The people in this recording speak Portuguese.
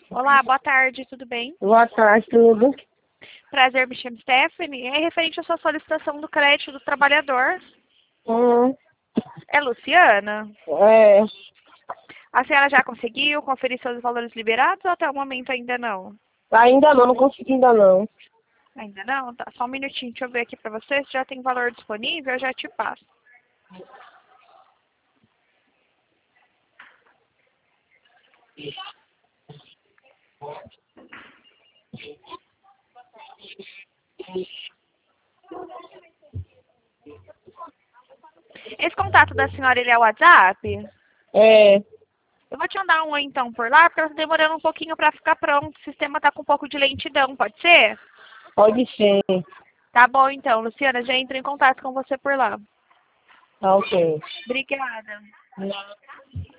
Olá, boa tarde, tudo bem? Boa tarde, tudo. Prazer, me chamo Stephanie. É referente à sua solicitação do crédito do trabalhador. Hum, É Luciana? é, A senhora já conseguiu conferir seus valores liberados ou até o momento ainda não? ainda não consegui ainda não. Ainda não? Tá, só um minutinho, deixa eu ver aqui pra você. Se já tem valor disponível, eu já te passo. Esse contato da senhora, ele é o WhatsApp? É, Eu vou te mandar um então por lá, porque tá demorando um pouquinho pra ficar pronto. O sistema tá com um pouco de lentidão, pode ser? pode ser. Tá bom então, Luciana, já entro em contato com você por lá. Tá ok. Obrigada.